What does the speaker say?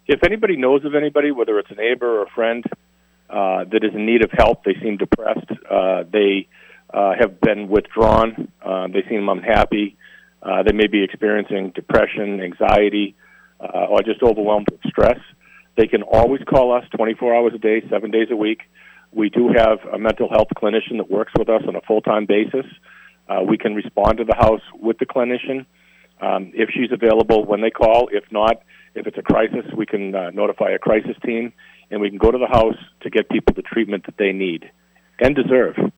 If anybody knows of anybody, whether it's a neighbor or a friend, that is in need of help, they seem depressed, they have been withdrawn, they seem unhappy, they may be experiencing depression, anxiety, or just overwhelmed with stress, they can always call us 24 hours a day, 7 days a week. We do have a mental health clinician that works with us on a full-time basis. We can respond to the house with the clinician if she's available when they call. If not, if it's a crisis, we can notify a crisis team, and we can go to the house to get people the treatment that they need and deserve.